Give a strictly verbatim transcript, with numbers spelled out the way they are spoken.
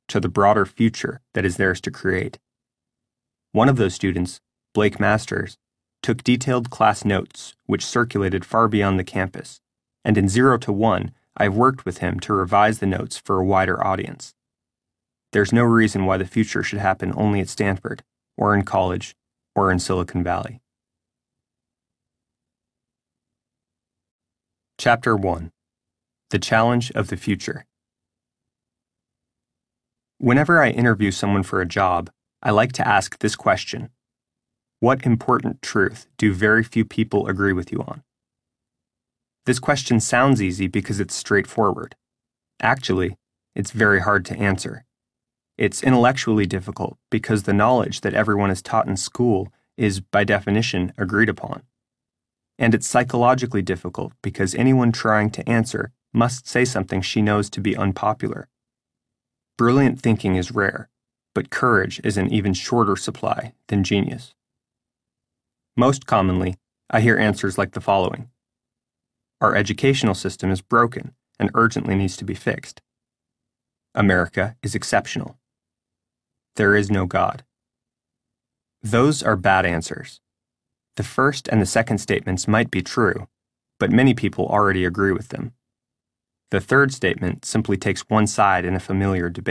to the broader future that is theirs to create. One of those students, Blake Masters, took detailed class notes which circulated far beyond the campus, and in Zero to One, I've worked with him to revise the notes for a wider audience. There's no reason why the future should happen only at Stanford, or in college, or in Silicon Valley. Chapter one. The Challenge of the Future. Whenever I interview someone for a job, I like to ask this question: what important truth do very few people agree with you on? This question sounds easy because it's straightforward. Actually, it's very hard to answer. It's intellectually difficult because the knowledge that everyone is taught in school is, by definition, agreed upon. And it's psychologically difficult because anyone trying to answer must say something she knows to be unpopular. Brilliant thinking is rare, but courage is an even shorter supply than genius. Most commonly, I hear answers like the following: our educational system is broken and urgently needs to be fixed. America is exceptional. There is no God. Those are bad answers. The first and the second statements might be true, but many people already agree with them. The third statement simply takes one side in a familiar debate.